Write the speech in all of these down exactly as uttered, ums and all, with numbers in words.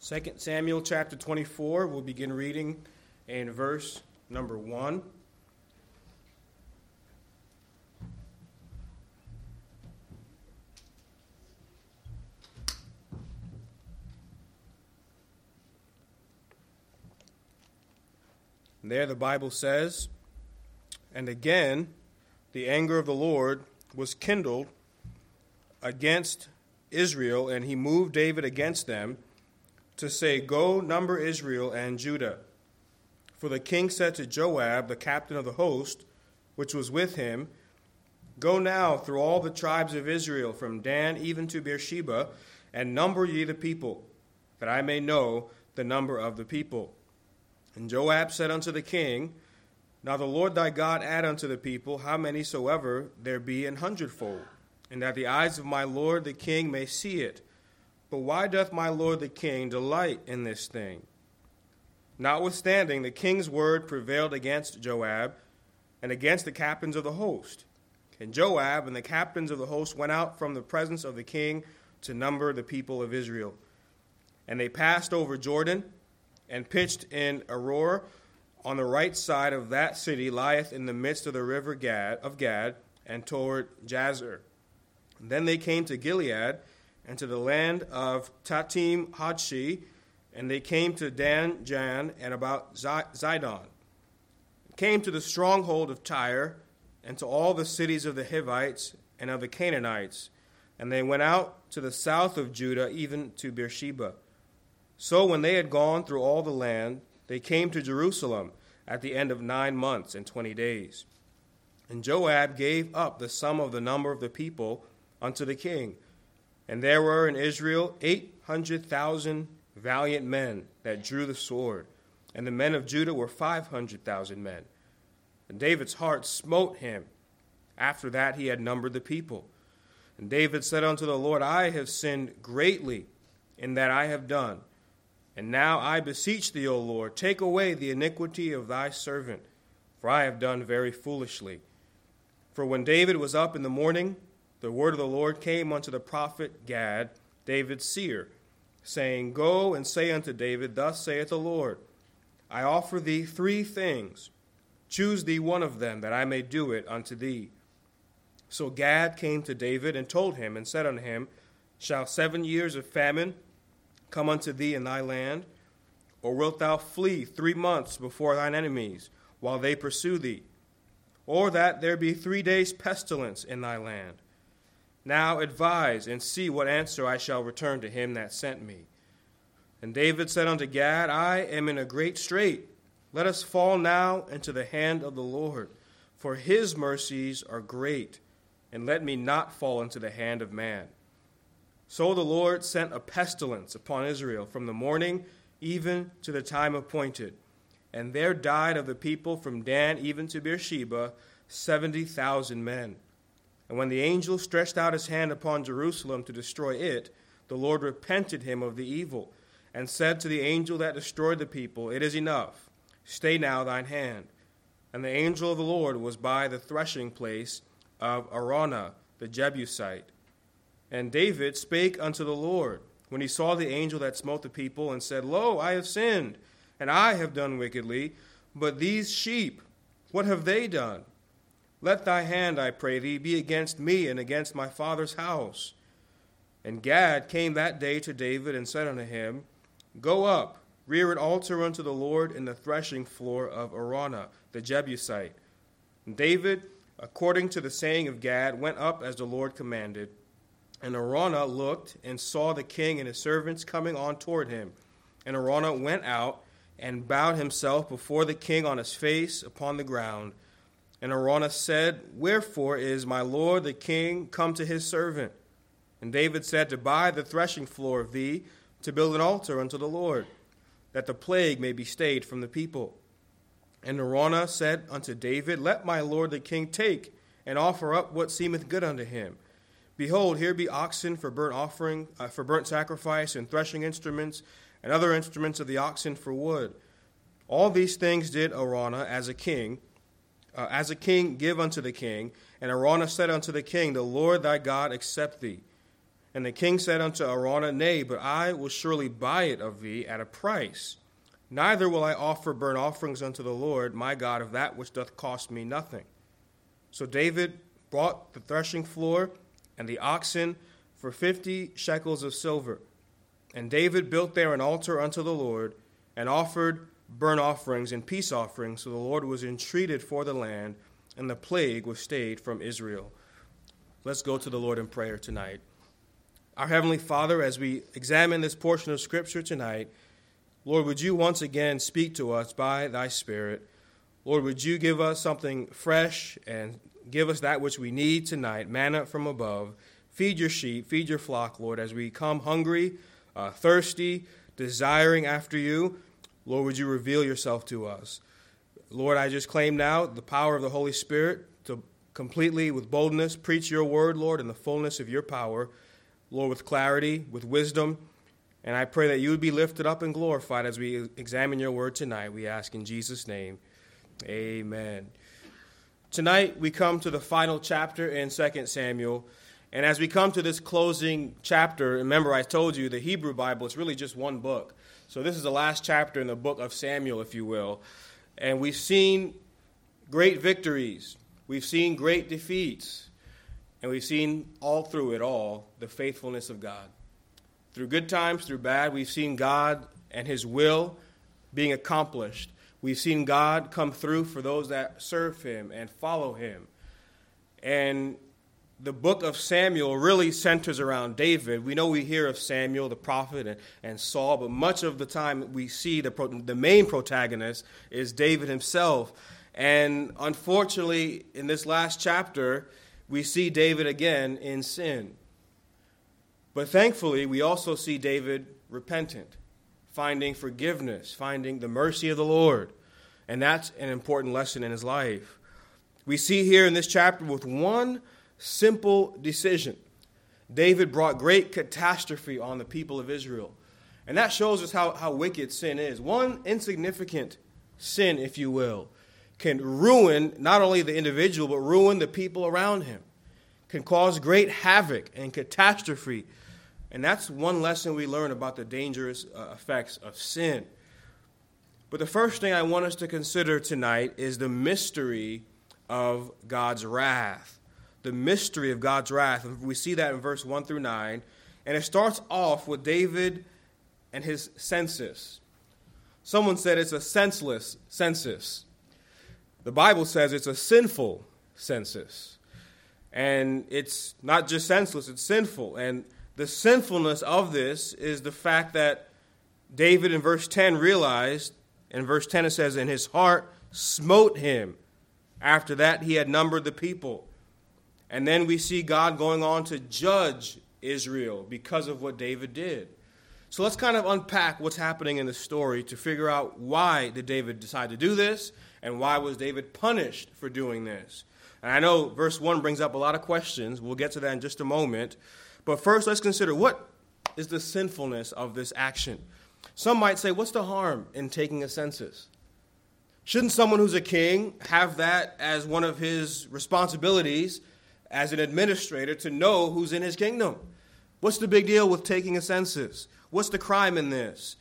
Second Samuel chapter twenty-four, we'll begin reading in verse number one. And there the Bible says, "And again the anger of the Lord was kindled against Israel, and he moved David against them, to say, Go, number Israel and Judah. For the king said to Joab, the captain of the host, which was with him, Go now through all the tribes of Israel, from Dan even to Beersheba, and number ye the people, that I may know the number of the people. And Joab said unto the king, Now the Lord thy God add unto the people how many soever there be an hundredfold, and that the eyes of my lord the king may see it. But why doth my lord the king delight in this thing? Notwithstanding, the king's word prevailed against Joab and against the captains of the host. And Joab and the captains of the host went out from the presence of the king to number the people of Israel. And they passed over Jordan and pitched in Aroer on the right side of that city, lieth in the midst of the river Gad of Gad, and toward Jazer. And then they came to Gilead, and to the land of Tatim Hodshi, and they came to Dan Jan and about Zidon, came to the stronghold of Tyre, and to all the cities of the Hivites and of the Canaanites, and they went out to the south of Judah, even to Beersheba. So when they had gone through all the land, they came to Jerusalem at the end of nine months and twenty days. And Joab gave up the sum of the number of the people unto the king. And there were in Israel eight hundred thousand valiant men that drew the sword, and the men of Judah were five hundred thousand men. And David's heart smote him after that he had numbered the people. And David said unto the Lord, I have sinned greatly in that I have done. And now I beseech thee, O Lord, take away the iniquity of thy servant, for I have done very foolishly. For when David was up in the morning, the word of the Lord came unto the prophet Gad, David's seer, saying, Go and say unto David, Thus saith the Lord, I offer thee three things. Choose thee one of them, that I may do it unto thee. So Gad came to David and told him, and said unto him, Shall seven years of famine come unto thee in thy land? Or wilt thou flee three months before thine enemies, while they pursue thee? Or that there be three days' pestilence in thy land? Now advise, and see what answer I shall return to him that sent me. And David said unto Gad, I am in a great strait. Let us fall now into the hand of the Lord, for his mercies are great, and let me not fall into the hand of man. So the Lord sent a pestilence upon Israel from the morning even to the time appointed, and there died of the people from Dan even to Beersheba seventy thousand men. And when the angel stretched out his hand upon Jerusalem to destroy it, the Lord repented him of the evil, and said to the angel that destroyed the people, It is enough, stay now thine hand. And the angel of the Lord was by the threshing place of Araunah the Jebusite. And David spake unto the Lord, when he saw the angel that smote the people, and said, Lo, I have sinned, and I have done wickedly, but these sheep, what have they done? Let thy hand, I pray thee, be against me and against my father's house. And Gad came that day to David and said unto him, Go up, rear an altar unto the Lord in the threshing floor of Araunah the Jebusite. And David, according to the saying of Gad, went up as the Lord commanded. And Araunah looked and saw the king and his servants coming on toward him. And Araunah went out and bowed himself before the king on his face upon the ground. And Araunah said, Wherefore is my lord the king come to his servant? And David said, To buy the threshing floor of thee, to build an altar unto the Lord, that the plague may be stayed from the people. And Araunah said unto David, Let my lord the king take, and offer up what seemeth good unto him. Behold, here be oxen for burnt offering, uh, for burnt sacrifice, and threshing instruments, and other instruments of the oxen for wood. All these things did Araunah as a king, Uh, as a king give unto the king. And Araunah said unto the king, The Lord thy God accept thee. And the king said unto Araunah, Nay, but I will surely buy it of thee at a price. Neither will I offer burnt offerings unto the Lord my God of that which doth cost me nothing. So David bought the threshing floor and the oxen for fifty shekels of silver. And David built there an altar unto the Lord, and offered burnt offerings and peace offerings. So the Lord was entreated for the land, and the plague was stayed from Israel. Let's go to the Lord in prayer tonight. Our Heavenly Father, as we examine this portion of Scripture tonight, Lord, would you once again speak to us by thy Spirit? Lord, would you give us something fresh and give us that which we need tonight, manna from above. Feed your sheep, feed your flock, Lord, as we come hungry, uh, thirsty, desiring after you. Lord, would you reveal yourself to us? Lord, I just claim now the power of the Holy Spirit to completely, with boldness, preach your word, Lord, in the fullness of your power. Lord, with clarity, with wisdom. And I pray that you would be lifted up and glorified as we examine your word tonight. We ask in Jesus' name, amen. Tonight, we come to the final chapter in Second Samuel. And as we come to this closing chapter, remember I told you the Hebrew Bible is really just one book. So this is the last chapter in the book of Samuel, if you will. And we've seen great victories. We've seen great defeats. And we've seen all through it all the faithfulness of God. Through good times, through bad, we've seen God and his will being accomplished. We've seen God come through for those that serve him and follow him. And the book of Samuel really centers around David. We know we hear of Samuel, the prophet, and, and Saul, but much of the time we see the, pro, the main protagonist is David himself. And unfortunately, in this last chapter, we see David again in sin. But thankfully, we also see David repentant, finding forgiveness, finding the mercy of the Lord. And that's an important lesson in his life. We see here in this chapter with one simple decision, David brought great catastrophe on the people of Israel. And that shows us how, how wicked sin is. One insignificant sin, if you will, can ruin not only the individual, but ruin the people around him. Can cause great havoc and catastrophe. And that's one lesson we learn about the dangerous uh, effects of sin. But the first thing I want us to consider tonight is the mystery of God's wrath. The mystery of God's wrath. We see that in verse one through nine. And it starts off with David and his census. Someone said it's a senseless census. The Bible says it's a sinful census. And it's not just senseless, it's sinful. And the sinfulness of this is the fact that David in verse ten realized, in verse ten it says, and his heart smote him. After that he had numbered the people. And then we see God going on to judge Israel because of what David did. So let's kind of unpack what's happening in the story to figure out why did David decide to do this and why was David punished for doing this. And I know verse one brings up a lot of questions. We'll get to that in just a moment. But first, let's consider what is the sinfulness of this action. Some might say, what's the harm in taking a census? Shouldn't someone who's a king have that as one of his responsibilities as an administrator to know who's in his kingdom? What's the big deal with taking a census? What's the crime in this?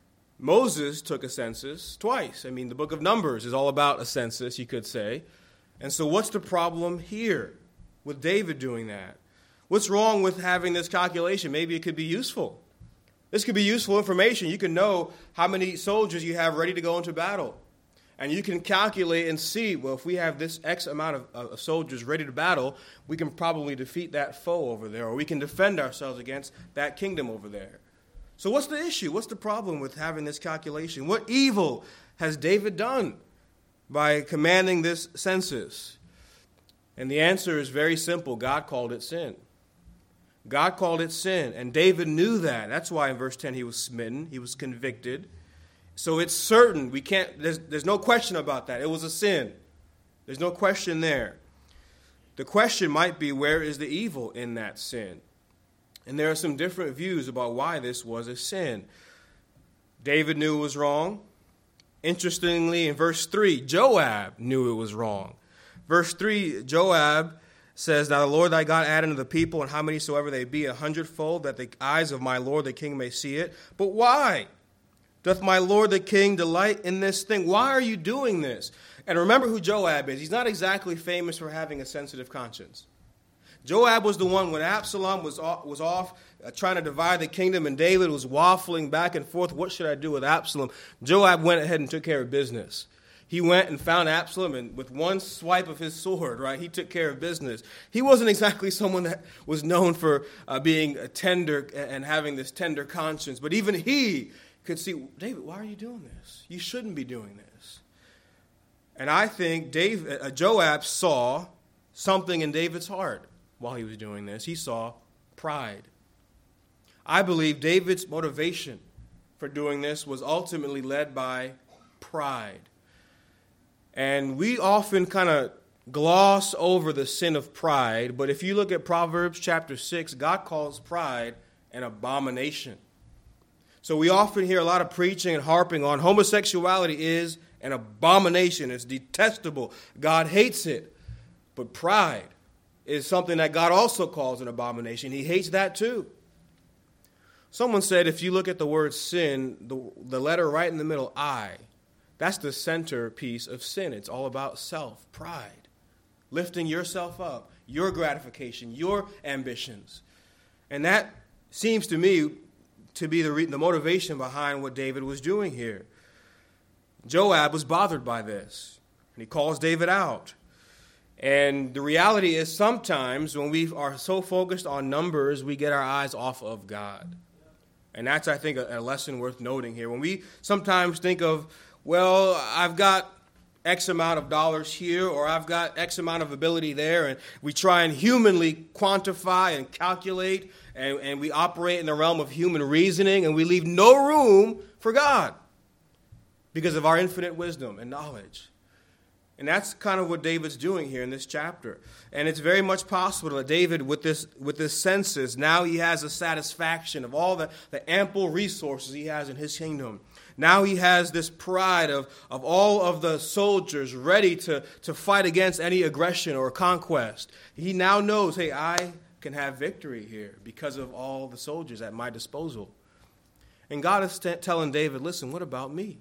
Moses took a census twice. I mean, the book of Numbers is all about a census, you could say. And so what's the problem here with David doing that? What's wrong with having this calculation? Maybe it could be useful. This could be useful information. You can know how many soldiers you have ready to go into battle. And you can calculate and see, well, if we have this X amount of, of soldiers ready to battle, we can probably defeat that foe over there, or we can defend ourselves against that kingdom over there. So what's the issue? What's the problem with having this calculation? What evil has David done by commanding this census? And the answer is very simple. God called it sin. God called it sin, and David knew that. That's why in verse ten he was smitten, he was convicted. So it's certain, we can't, there's, there's no question about that. It was a sin. There's no question there. The question might be, where is the evil in that sin? And there are some different views about why this was a sin. David knew it was wrong. Interestingly, in verse three, Joab knew it was wrong. Verse three, Joab says, Now the Lord thy God add unto the people, and how many soever they be, a hundredfold, that the eyes of my Lord the king may see it. But why doth my Lord the king delight in this thing? Why are you doing this? And remember who Joab is. He's not exactly famous for having a sensitive conscience. Joab was the one when Absalom was off, was off uh, trying to divide the kingdom, and David was waffling back and forth. What should I do with Absalom? Joab went ahead and took care of business. He went and found Absalom, and with one swipe of his sword, right, he took care of business. He wasn't exactly someone that was known for uh, being a tender and having this tender conscience. But even he could see, David, why are you doing this? You shouldn't be doing this. And I think David, uh, Joab saw something in David's heart while he was doing this. He saw pride. I believe David's motivation for doing this was ultimately led by pride. And we often kind of gloss over the sin of pride, but if you look at Proverbs chapter six, God calls pride an abomination. So we often hear a lot of preaching and harping on homosexuality is an abomination. It's detestable. God hates it. But pride is something that God also calls an abomination. He hates that too. Someone said if you look at the word sin, the, the letter right in the middle, I, that's the centerpiece of sin. It's all about self, pride, lifting yourself up, your gratification, your ambitions. And that seems to me to be the, re- the motivation behind what David was doing here. Joab was bothered by this, and he calls David out. And the reality is sometimes when we are so focused on numbers, we get our eyes off of God. And that's, I think, a, a lesson worth noting here. When we sometimes think of, well, I've got X amount of dollars here, or I've got X amount of ability there, and we try and humanly quantify and calculate, and, and we operate in the realm of human reasoning, and we leave no room for God because of our infinite wisdom and knowledge. And that's kind of what David's doing here in this chapter. And it's very much possible that David, with this with this census, now he has a satisfaction of all the, the ample resources he has in his kingdom. Now he has this pride of, of all of the soldiers ready to, to fight against any aggression or conquest. He now knows, hey, I can have victory here because of all the soldiers at my disposal. And God is t- telling David, listen, what about me?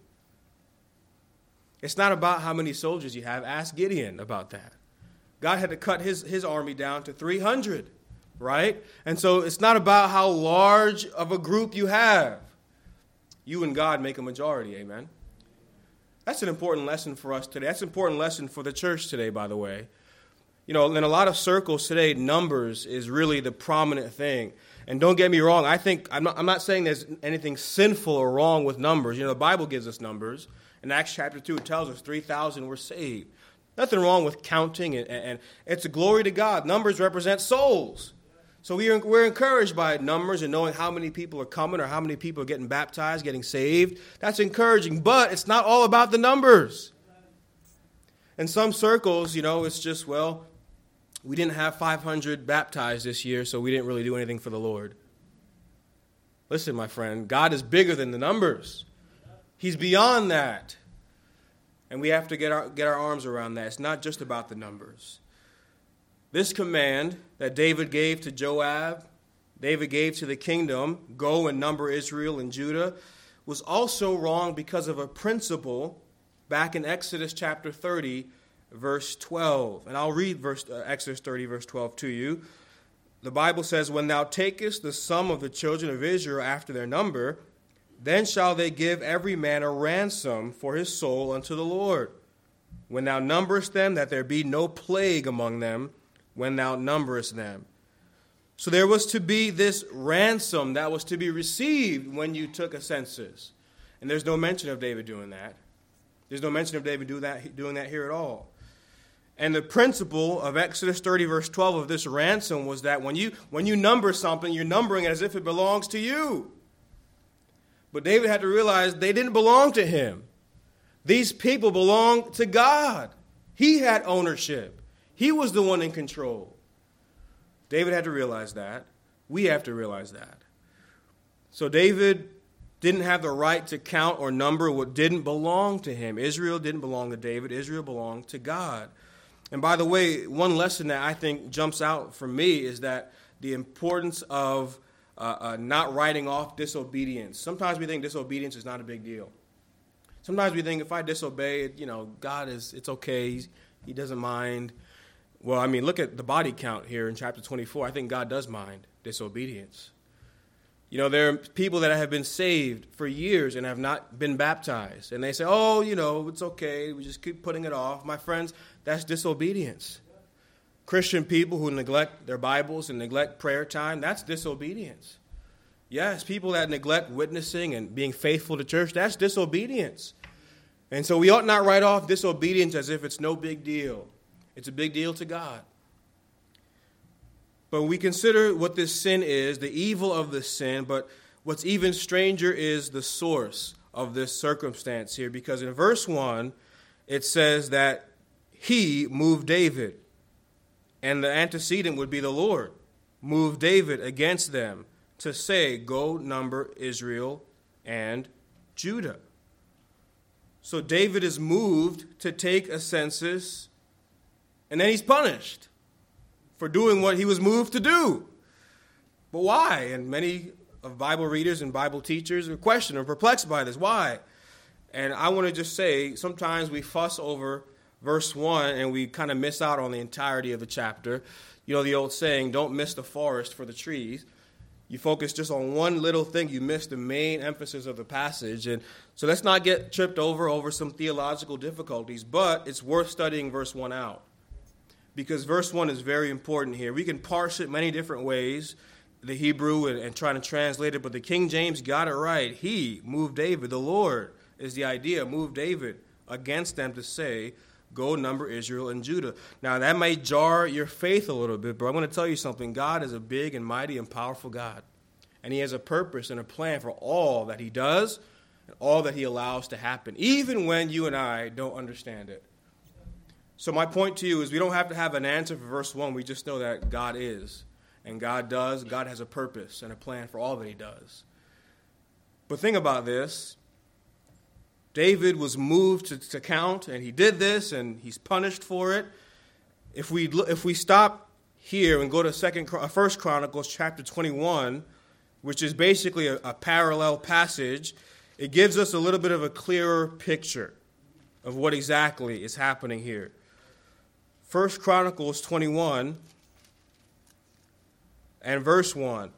It's not about how many soldiers you have. Ask Gideon about that. God had to cut his, his army down to three hundred, right? And so it's not about how large of a group you have. You and God make a majority, amen? That's an important lesson for us today. That's an important lesson for the church today, by the way. You know, in a lot of circles today, numbers is really the prominent thing. And don't get me wrong, I think, I'm not, I'm not saying there's anything sinful or wrong with numbers. You know, the Bible gives us numbers. In Acts chapter two, it tells us three thousand were saved. Nothing wrong with counting, and, and it's a glory to God. Numbers represent souls. So we are, we're encouraged by numbers and knowing how many people are coming or how many people are getting baptized, getting saved. That's encouraging, but it's not all about the numbers. In some circles, you know, it's just, well, we didn't have five hundred baptized this year, so we didn't really do anything for the Lord. Listen, my friend, God is bigger than the numbers. He's beyond that. And we have to get our, get our arms around that. It's not just about the numbers. This command that David gave to Joab, David gave to the kingdom, go and number Israel and Judah, was also wrong because of a principle back in Exodus chapter thirty, verse twelve. And I'll read verse, uh, Exodus thirty, verse twelve to you. The Bible says, when thou takest the sum of the children of Israel after their number, then shall they give every man a ransom for his soul unto the Lord. When thou numberest them, that there be no plague among them, when thou numberest them. So there was to be this ransom that was to be received when you took a census. And there's no mention of David doing that. There's no mention of David do that, doing that here at all. And the principle of Exodus thirty, verse twelve of this ransom was that when you, when you number something, you're numbering it as if it belongs to you. But David had to realize they didn't belong to him. These people belonged to God. He had ownership. He was the one in control. David had to realize that. We have to realize that. So David didn't have the right to count or number what didn't belong to him. Israel didn't belong to David. Israel belonged to God. And by the way, one lesson that I think jumps out for me is that the importance of uh, uh, not writing off disobedience. Sometimes we think disobedience is not a big deal. Sometimes we think if I disobey, you know, God is, it's okay. He's, he doesn't mind. Well, I mean, look at the body count here in chapter twenty-four. I think God does mind disobedience. You know, there are people that have been saved for years and have not been baptized. And they say, oh, you know, it's okay. We just keep putting it off. My friends, that's disobedience. Christian people who neglect their Bibles and neglect prayer time, that's disobedience. Yes, people that neglect witnessing and being faithful to church, that's disobedience. And so we ought not write off disobedience as if it's no big deal. It's a big deal to God. But we consider what this sin is, the evil of the sin, but what's even stranger is the source of this circumstance here. Because in verse one, it says that he moved David, and the antecedent would be the Lord, moved David against them to say, go number Israel and Judah. So David is moved to take a census, and then he's punished for doing what he was moved to do. But why? And many of Bible readers and Bible teachers are questioned or perplexed by this. Why? And I want to just say, sometimes we fuss over verse one and we kind of miss out on the entirety of the chapter. You know the old saying, don't miss the forest for the trees. You focus just on one little thing, you miss the main emphasis of the passage. And so let's not get tripped over over some theological difficulties, but it's worth studying verse one out. Because verse one is very important here. We can parse it many different ways, the Hebrew, and, and trying to translate it, but the King James got it right. He moved David, the Lord is the idea, moved David against them to say, go number Israel and Judah. Now, that may jar your faith a little bit, but I'm going to tell you something. God is a big and mighty and powerful God, and he has a purpose and a plan for all that he does and all that he allows to happen, even when you and I don't understand it. So my point to you is we don't have to have an answer for verse one. We just know that God is, and God does. God has a purpose and a plan for all that he does. But think about this. David was moved to, to count, and he did this, and he's punished for it. If we if we stop here and go to Second, First Chronicles chapter twenty-one, which is basically a, a parallel passage, it gives us a little bit of a clearer picture of what exactly is happening here. First Chronicles twenty-one and verse one.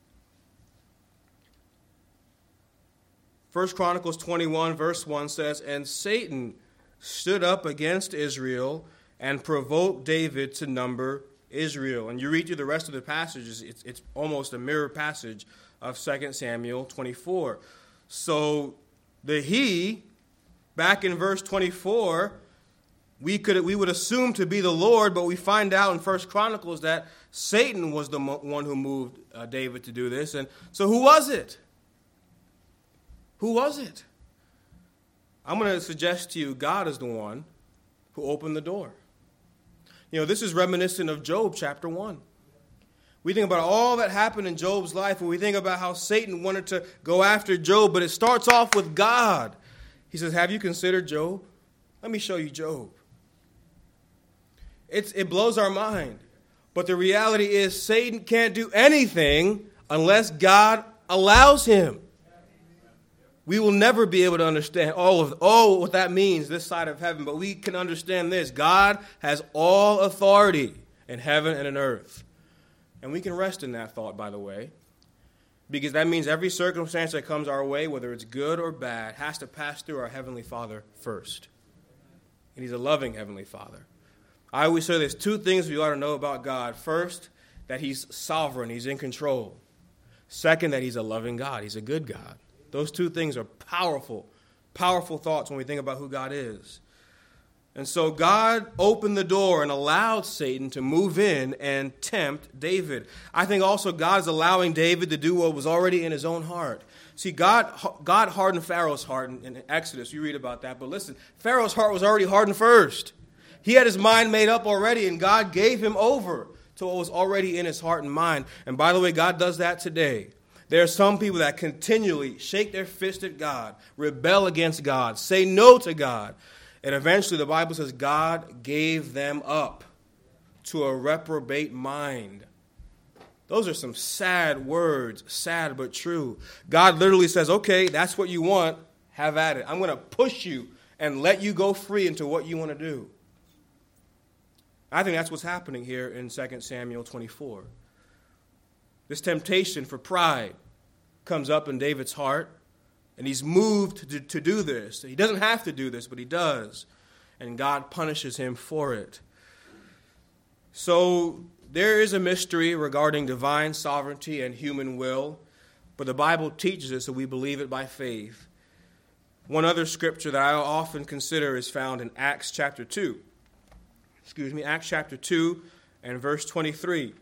First Chronicles twenty-one verse one says, and Satan stood up against Israel and provoked David to number Israel. And you read through the rest of the passages, it's, it's almost a mirror passage of Second Samuel twenty-four. So the he, back in verse twenty-four, we could we would assume to be the Lord, but we find out in First Chronicles that Satan was the one who moved uh, David to do this. And so who was it? Who was it? I'm going to suggest to you God is the one who opened the door. You know, this is reminiscent of Job chapter one. We think about all that happened in Job's life, and we think about how Satan wanted to go after Job, but it starts off with God. He says, have you considered Job? Let me show you Job. It's, it blows our mind. But the reality is Satan can't do anything unless God allows him. We will never be able to understand all of oh, what that means this side of heaven, but we can understand this. God has all authority in heaven and in earth. And we can rest in that thought, by the way, because that means every circumstance that comes our way, whether it's good or bad, has to pass through our Heavenly Father first. And he's a loving Heavenly Father. I always say there's two things we ought to know about God. First, that he's sovereign, he's in control. Second, that he's a loving God, he's a good God. Those two things are powerful, powerful thoughts when we think about who God is. And so God opened the door and allowed Satan to move in and tempt David. I think also God is allowing David to do what was already in his own heart. See, God God hardened Pharaoh's heart in, in Exodus. You read about that. But listen, Pharaoh's heart was already hardened first. He had his mind made up already, and God gave him over to what was already in his heart and mind. And by the way, God does that today. There are some people that continually shake their fist at God, rebel against God, say no to God. And eventually the Bible says God gave them up to a reprobate mind. Those are some sad words, sad but true. God literally says, okay, that's what you want, have at it. I'm going to push you and let you go free into what you want to do. I think that's what's happening here in Second Samuel twenty-four. This temptation for pride comes up in David's heart, and he's moved to, to do this. He doesn't have to do this, but he does, and God punishes him for it. So there is a mystery regarding divine sovereignty and human will, but the Bible teaches us, so we believe it by faith. One other scripture that I often consider is found in Acts chapter two. Excuse me, Acts chapter two and verse twenty-three.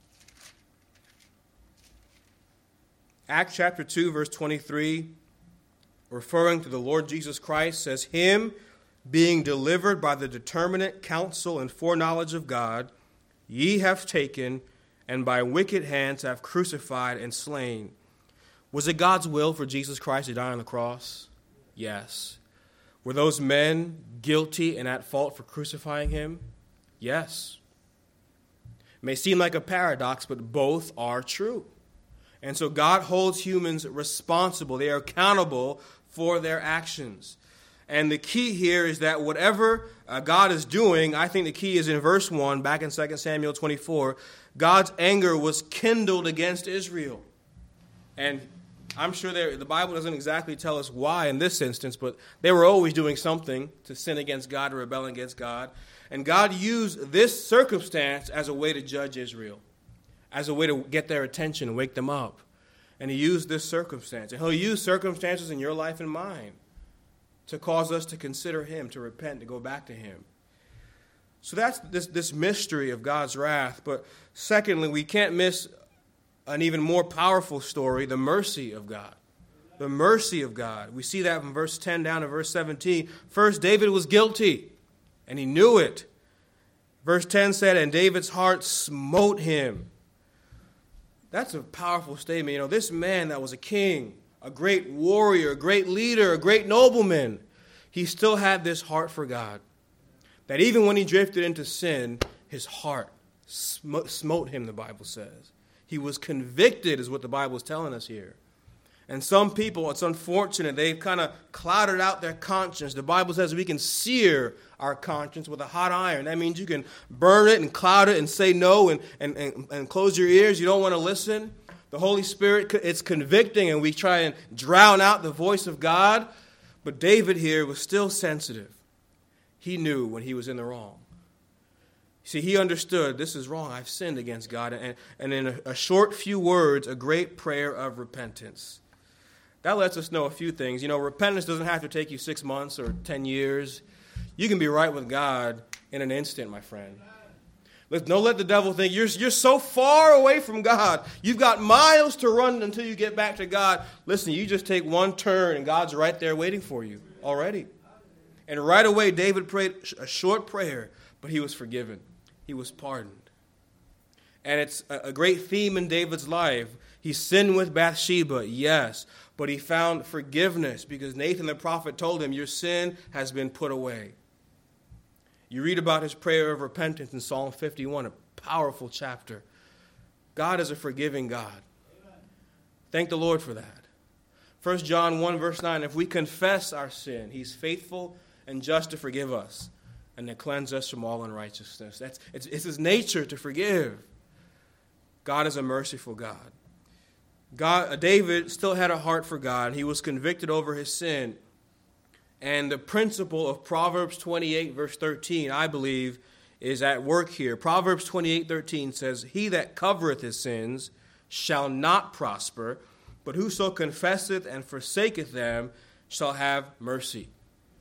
Acts chapter two, verse twenty-three, referring to the Lord Jesus Christ, says, Him being delivered by the determinate counsel and foreknowledge of God, ye have taken, and by wicked hands have crucified and slain. Was it God's will for Jesus Christ to die on the cross? Yes. Were those men guilty and at fault for crucifying him? Yes. It may seem like a paradox, but both are true. And so God holds humans responsible. They are accountable for their actions. And the key here is that whatever uh, God is doing, I think the key is in verse one, back in Second Samuel twenty-four, God's anger was kindled against Israel. And I'm sure the Bible doesn't exactly tell us why in this instance, but they were always doing something to sin against God, to rebel against God. And God used this circumstance as a way to judge Israel, as a way to get their attention, wake them up. And he used this circumstance. And he'll use circumstances in your life and mine to cause us to consider him, to repent, to go back to him. So that's this, this mystery of God's wrath. But secondly, we can't miss an even more powerful story, the mercy of God. The mercy of God. We see that from verse ten down to verse seventeen. First, David was guilty, and he knew it. Verse ten said, and David's heart smote him. That's a powerful statement. You know, this man that was a king, a great warrior, a great leader, a great nobleman, he still had this heart for God. That even when he drifted into sin, his heart sm- smote him, the Bible says. He was convicted, is what the Bible is telling us here. And some people, it's unfortunate, they've kind of clouded out their conscience. The Bible says we can sear our conscience with a hot iron. That means you can burn it and cloud it and say no and, and, and, and close your ears. You don't want to listen. The Holy Spirit, it's convicting, and we try and drown out the voice of God. But David here was still sensitive. He knew when he was in the wrong. See, he understood, this is wrong. I've sinned against God. And, and in a, a short few words, a great prayer of repentance. That lets us know a few things. You know, repentance doesn't have to take you six months or ten years. You can be right with God in an instant, my friend. Don't let the devil think you're, you're so far away from God. You've got miles to run until you get back to God. Listen, you just take one turn and God's right there waiting for you already. And right away, David prayed a short prayer, but he was forgiven. He was pardoned. And it's a great theme in David's life. He sinned with Bathsheba, yes, but he found forgiveness because Nathan the prophet told him, your sin has been put away. You read about his prayer of repentance in Psalm fifty-one, a powerful chapter. God is a forgiving God. Amen. Thank the Lord for that. First John one, verse nine, if we confess our sin, he's faithful and just to forgive us and to cleanse us from all unrighteousness. That's, it's, it's his nature to forgive. God is a merciful God. God, David still had a heart for God. He was convicted over his sin. And the principle of Proverbs twenty-eight, verse thirteen, I believe, is at work here. Proverbs twenty-eight, thirteen says, he that covereth his sins shall not prosper, but whoso confesseth and forsaketh them shall have mercy.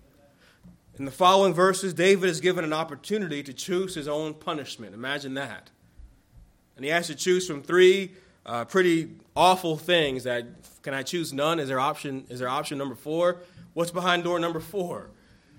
In the following verses, David is given an opportunity to choose his own punishment. Imagine that. And he has to choose from three uh, pretty awful things. That can I choose none? Is there option? Is there option number four? What's behind door number four?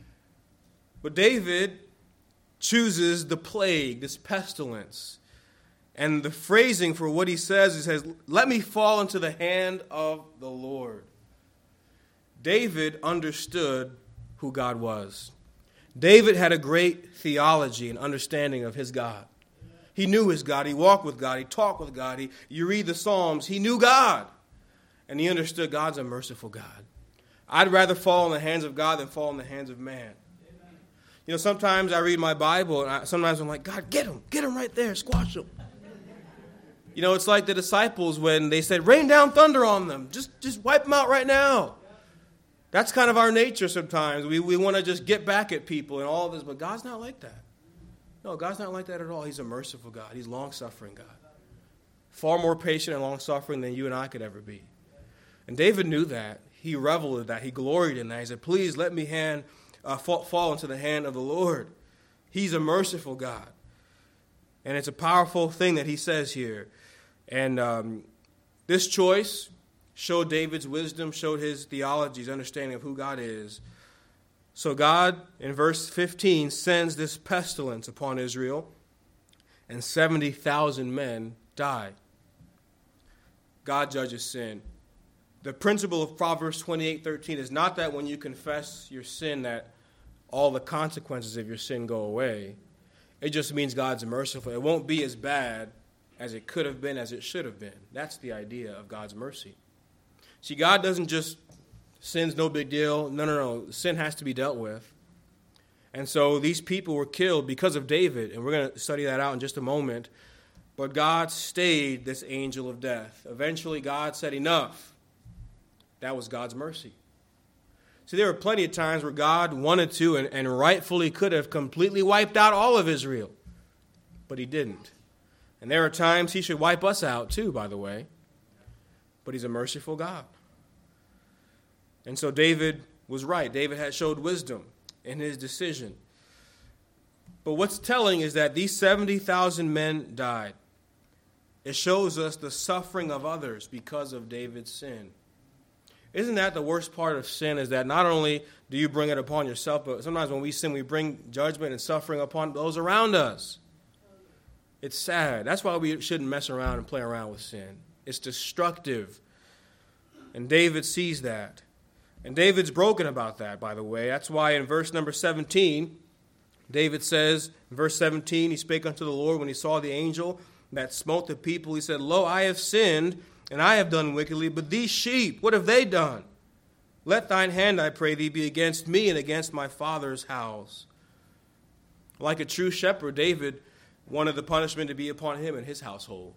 But David chooses the plague, this pestilence. And the phrasing for what he says, he says, let me fall into the hand of the Lord. David understood who God was. David had a great theology and understanding of his God. He knew his God. He walked with God. He talked with God. He, you read the Psalms. He knew God. And he understood God's a merciful God. I'd rather fall in the hands of God than fall in the hands of man. Amen. You know, sometimes I read my Bible, and I, sometimes I'm like, God, get him. Get him right there. Squash him. You know, it's like the disciples when they said, rain down thunder on them. Just, just wipe them out right now. That's kind of our nature sometimes. We, we want to just get back at people and all of this, but God's not like that. No, God's not like that at all. He's a merciful God. He's long-suffering God. Far more patient and long-suffering than you and I could ever be. And David knew that. He reveled in that. He gloried in that. He said, please let me hand, uh, fall, fall into the hand of the Lord. He's a merciful God. And it's a powerful thing that he says here. And um, this choice showed David's wisdom, showed his theology, his understanding of who God is. So God, in verse fifteen, sends this pestilence upon Israel, and seventy thousand men died. God judges sin. The principle of Proverbs twenty-eight thirteen is not that when you confess your sin that all the consequences of your sin go away. It just means God's merciful. It won't be as bad as it could have been, as it should have been. That's the idea of God's mercy. See, God doesn't just, sin's no big deal. No, no, no. Sin has to be dealt with. And so these people were killed because of David, and we're going to study that out in just a moment. But God stayed this angel of death. Eventually, God said, enough. That was God's mercy. See, there were plenty of times where God wanted to and, and rightfully could have completely wiped out all of Israel. But he didn't. And there are times he should wipe us out too, by the way. But he's a merciful God. And so David was right. David had showed wisdom in his decision. But what's telling is that these seventy thousand men died. It shows us the suffering of others because of David's sin. Isn't that the worst part of sin, is that not only do you bring it upon yourself, but sometimes when we sin, we bring judgment and suffering upon those around us. It's sad. That's why we shouldn't mess around and play around with sin. It's destructive. And David sees that. And David's broken about that, by the way. That's why in verse number seventeen, David says, in verse seventeen, he spake unto the Lord when he saw the angel that smote the people. He said, lo, I have sinned, and I have done wickedly, but these sheep, what have they done? Let thine hand, I pray thee, be against me and against my father's house. Like a true shepherd, David wanted the punishment to be upon him and his household.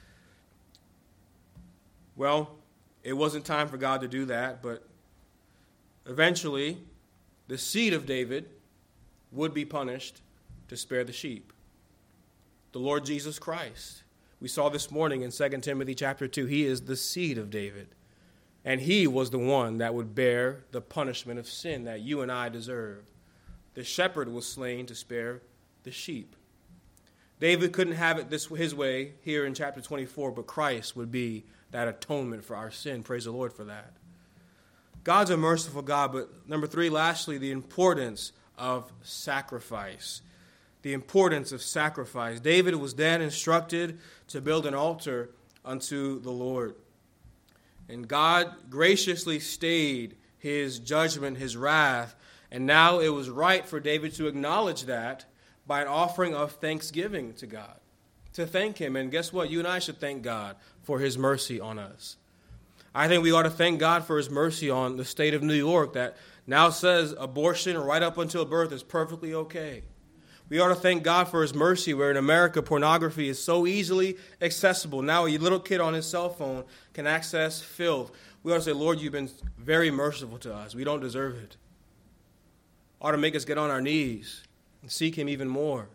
Well, it wasn't time for God to do that, but eventually the seed of David would be punished to spare the sheep. The Lord Jesus Christ. We saw this morning in Second Timothy chapter two, he is the seed of David. And he was the one that would bear the punishment of sin that you and I deserve. The shepherd was slain to spare the sheep. David couldn't have it this his way here in chapter twenty-four, but Christ would be that atonement for our sin. Praise the Lord for that. God's a merciful God, but number three, lastly, the importance of sacrifice. The importance of sacrifice. David was then instructed to build an altar unto the Lord. And God graciously stayed his judgment, his wrath, and now it was right for David to acknowledge that by an offering of thanksgiving to God, to thank him. And guess what? You and I should thank God for his mercy on us. I think we ought to thank God for his mercy on the state of New York that now says abortion right up until birth is perfectly okay. We ought to thank God for his mercy where in America pornography is so easily accessible. Now a little kid on his cell phone can access filth. We ought to say, Lord, you've been very merciful to us. We don't deserve it. Ought to make us get on our knees and seek him even more.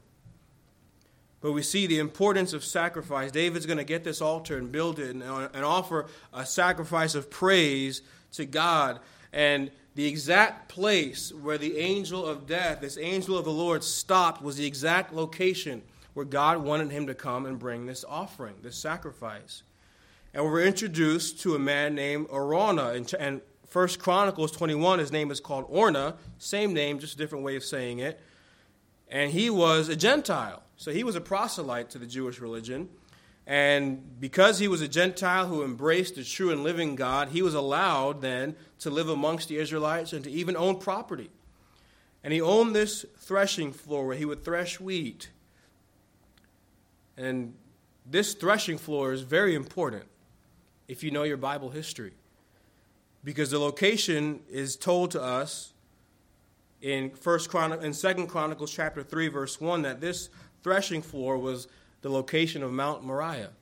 But we see the importance of sacrifice. David's going to get this altar and build it and, and offer a sacrifice of praise to God. And the exact place where the angel of death, this angel of the Lord, stopped was the exact location where God wanted him to come and bring this offering, this sacrifice. And we're introduced to a man named Araunah. And, and First Chronicles twenty-one, his name is called Ornah. Same name, just a different way of saying it. And he was a Gentile. So he was a proselyte to the Jewish religion. And because he was a Gentile who embraced the true and living God, he was allowed then to live amongst the Israelites and to even own property. And he owned this threshing floor where he would thresh wheat. And this threshing floor is very important if you know your Bible history, because the location is told to us in First Chron- in Second Chronicles chapter three, verse one, that this threshing floor was the location of Mount Moriah.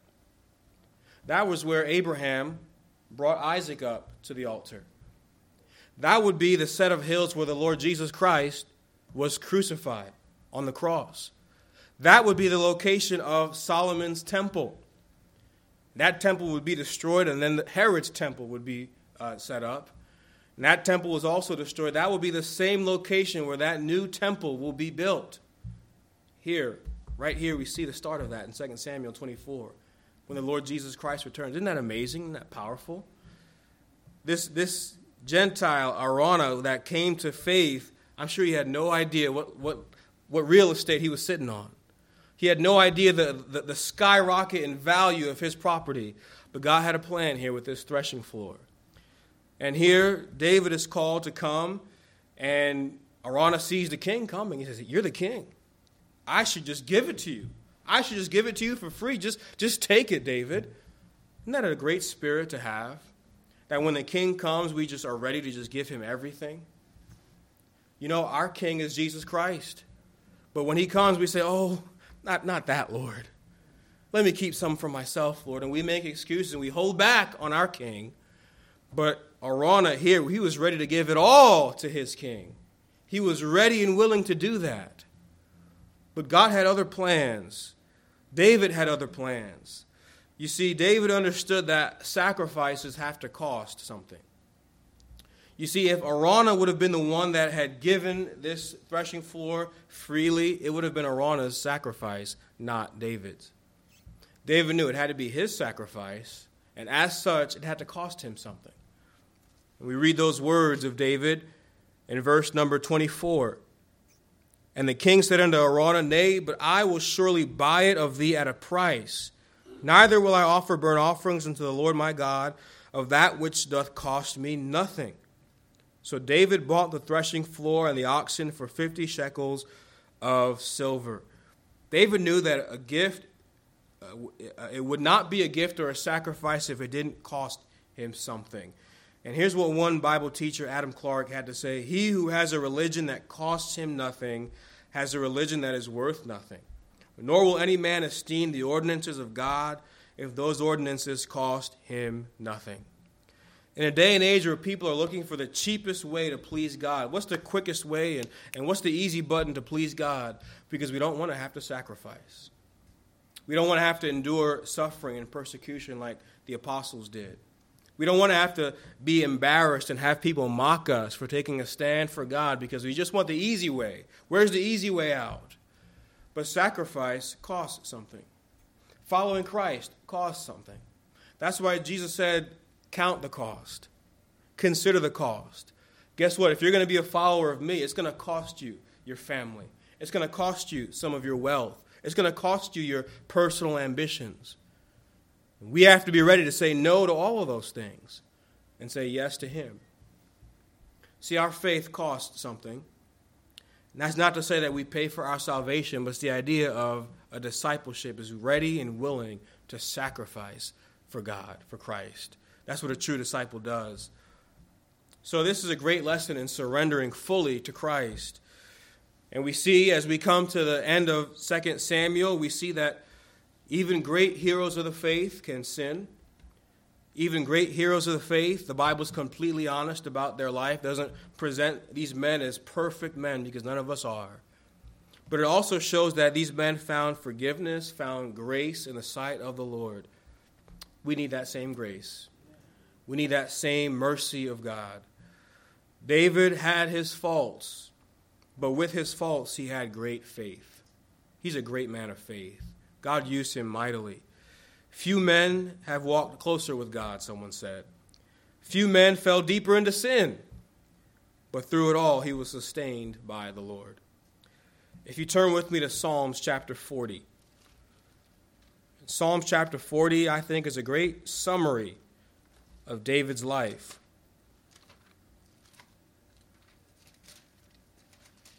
That was where Abraham brought Isaac up to the altar. That would be the set of hills where the Lord Jesus Christ was crucified on the cross. That would be the location of Solomon's temple. That temple would be destroyed, and then Herod's temple would be uh, set up. And that temple was also destroyed. That will be the same location where that new temple will be built. Here, right here, we see the start of that in Second Samuel twenty-four, when the Lord Jesus Christ returns. Isn't that amazing? Isn't that powerful? This, this Gentile, Araunah, that came to faith, I'm sure he had no idea what, what, what real estate he was sitting on. He had no idea the, the, the skyrocket in value of his property. But God had a plan here with this threshing floor. And here, David is called to come, and Araunah sees the king coming. He says, "You're the king. I should just give it to you. I should just give it to you for free. Just, just take it, David." Isn't that a great spirit to have? That when the king comes, we just are ready to just give him everything. You know, our king is Jesus Christ. But when he comes, we say, "Oh, not, not that, Lord. Let me keep some for myself, Lord." And we make excuses and we hold back on our king. But Araunah here, he was ready to give it all to his king. He was ready and willing to do that. But God had other plans. David had other plans. You see, David understood that sacrifices have to cost something. You see, if Araunah would have been the one that had given this threshing floor freely, it would have been Araunah's sacrifice, not David's. David knew it had to be his sacrifice, and as such, it had to cost him something. And we read those words of David in verse number twenty-four. "And the king said unto Araunah, Nay, but I will surely buy it of thee at a price. Neither will I offer burnt offerings unto the Lord my God of that which doth cost me nothing." So David bought the threshing floor and the oxen for fifty shekels of silver. David knew that a gift, uh, it would not be a gift or a sacrifice if it didn't cost him something. And here's what one Bible teacher, Adam Clark, had to say: "He who has a religion that costs him nothing has a religion that is worth nothing. Nor will any man esteem the ordinances of God if those ordinances cost him nothing." In a day and age where people are looking for the cheapest way to please God, what's the quickest way and, and what's the easy button to please God? Because we don't want to have to sacrifice. We don't want to have to endure suffering and persecution like the apostles did. We don't want to have to be embarrassed and have people mock us for taking a stand for God because we just want the easy way. Where's the easy way out? But sacrifice costs something. Following Christ costs something. That's why Jesus said, count the cost. Consider the cost. Guess what? If you're going to be a follower of me, it's going to cost you your family. It's going to cost you some of your wealth. It's going to cost you your personal ambitions. We have to be ready to say no to all of those things and say yes to him. See, our faith costs something. And that's not to say that we pay for our salvation, but it's the idea of a discipleship is ready and willing to sacrifice for God, for Christ. That's what a true disciple does. So this is a great lesson in surrendering fully to Christ. And we see, as we come to the end of Second Samuel, we see that even great heroes of the faith can sin. Even great heroes of the faith, the Bible is completely honest about their life. It doesn't present these men as perfect men because none of us are. But it also shows that these men found forgiveness, found grace in the sight of the Lord. We need that same grace. We need that same mercy of God. David had his faults, but with his faults, he had great faith. He's a great man of faith. God used him mightily. Few men have walked closer with God, someone said. Few men fell deeper into sin, but through it all, he was sustained by the Lord. If you turn with me to Psalms chapter forty. Psalms chapter forty, I think, is a great summary of David's life.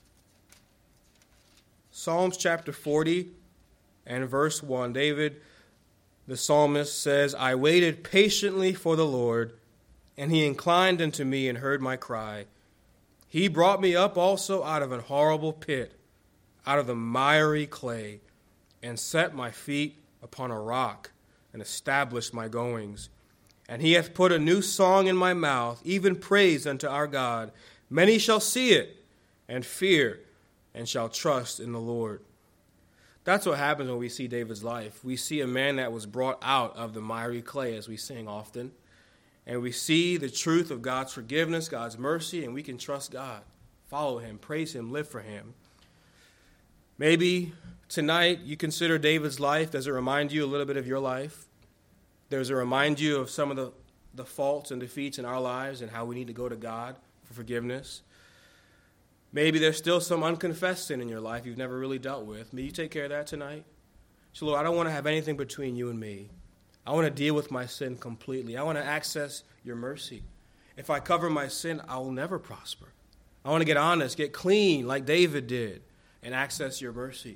Psalms chapter forty and verse one, David, the psalmist, says, I waited patiently for the Lord, and he inclined unto me and heard my cry. He brought me up also out of an horrible pit, out of the miry clay, and set my feet upon a rock, and established my goings. And he hath put a new song in my mouth, even praise unto our God. Many shall see it, and fear, and shall trust in the Lord. That's what happens when we see David's life. We see a man that was brought out of the miry clay, as we sing often. And we see the truth of God's forgiveness, God's mercy, and we can trust God, follow him, praise him, live for him. Maybe tonight you consider David's life. Does it remind you a little bit of your life? Does it remind you of some of the, the faults and defeats in our lives and how we need to go to God for forgiveness? Maybe there's still some unconfessed sin in your life you've never really dealt with. May you take care of that tonight? So, Lord, I don't want to have anything between you and me. I want to deal with my sin completely. I want to access your mercy. If I cover my sin, I will never prosper. I want to get honest, get clean like David did, and access your mercy.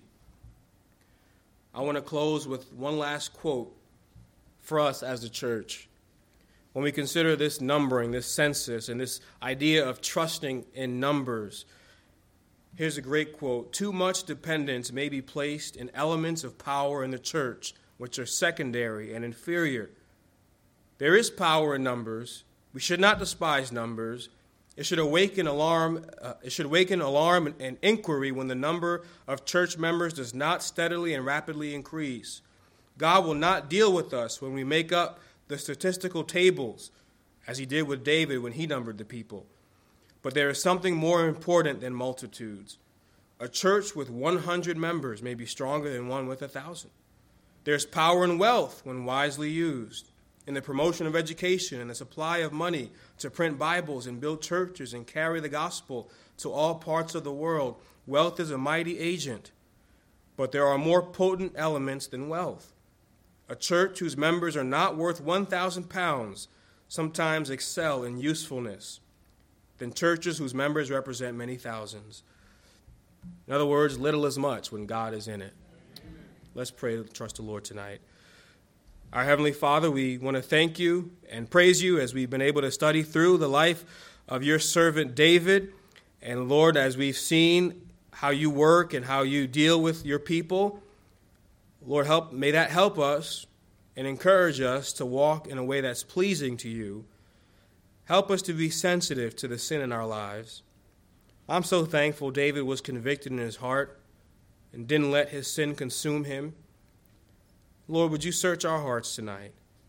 I want to close with one last quote for us as a church. When we consider this numbering, this census, and this idea of trusting in numbers, here's a great quote. Too much dependence may be placed in elements of power in the church, which are secondary and inferior. There is power in numbers. We should not despise numbers. It should awaken alarm. Uh, it should awaken alarm and, and inquiry when the number of church members does not steadily and rapidly increase. God will not deal with us when we make up the statistical tables, as he did with David when he numbered the people. But there is something more important than multitudes. A church with one hundred members may be stronger than one with a thousand. There's power and wealth when wisely used, in the promotion of education and the supply of money to print Bibles and build churches and carry the gospel to all parts of the world. Wealth is a mighty agent, but there are more potent elements than wealth. A church whose members are not worth one thousand pounds sometimes excel in usefulness than churches whose members represent many thousands. In other words, little is much when God is in it. Let's pray to trust the Lord tonight. Our Heavenly Father, we want to thank you and praise you as we've been able to study through the life of your servant David. And Lord, as we've seen how you work and how you deal with your people, Lord, help may that help us and encourage us to walk in a way that's pleasing to you. Help us to be sensitive to the sin in our lives. I'm so thankful David was convicted in his heart and didn't let his sin consume him. Lord, would you search our hearts tonight?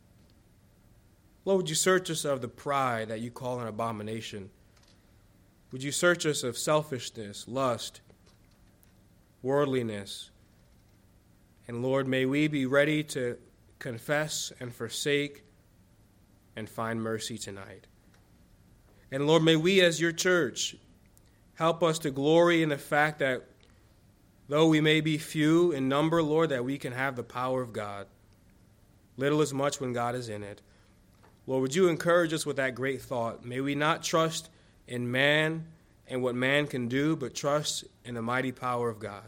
Lord, would you search us of the pride that you call an abomination? Would you search us of selfishness, lust, worldliness? And Lord, may we be ready to confess and forsake and find mercy tonight. And Lord, may we as your church help us to glory in the fact that though we may be few in number, Lord, that we can have the power of God. Little is much when God is in it. Lord, would you encourage us with that great thought? May we not trust in man and what man can do, but trust in the mighty power of God.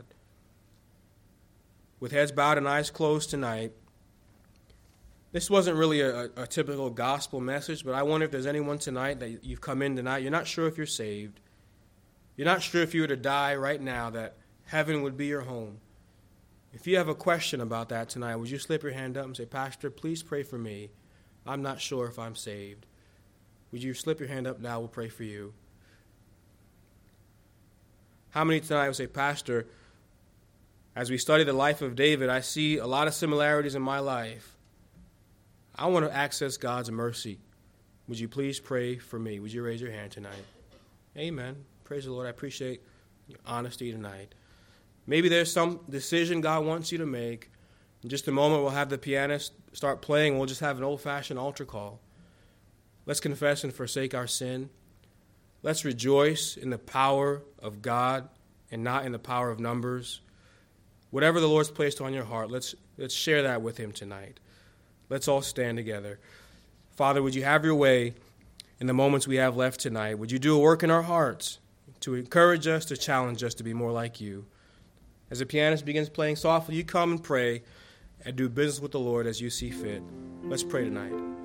With heads bowed and eyes closed tonight, this wasn't really a, a typical gospel message, but I wonder if there's anyone tonight that you've come in tonight, you're not sure if you're saved. You're not sure if you were to die right now, that heaven would be your home. If you have a question about that tonight, would you slip your hand up and say, Pastor, please pray for me. I'm not sure if I'm saved. Would you slip your hand up now? We'll pray for you. How many tonight would say, Pastor, as we study the life of David, I see a lot of similarities in my life. I want to access God's mercy. Would you please pray for me? Would you raise your hand tonight? Amen. Praise the Lord. I appreciate your honesty tonight. Maybe there's some decision God wants you to make. In just a moment, we'll have the pianist start playing. We'll just have an old-fashioned altar call. Let's confess and forsake our sin. Let's rejoice in the power of God and not in the power of numbers. Whatever the Lord's placed on your heart, let's, let's share that with him tonight. Let's all stand together. Father, would you have your way in the moments we have left tonight? Would you do a work in our hearts to encourage us, to challenge us to be more like you? As the pianist begins playing softly, you come and pray and do business with the Lord as you see fit. Let's pray tonight.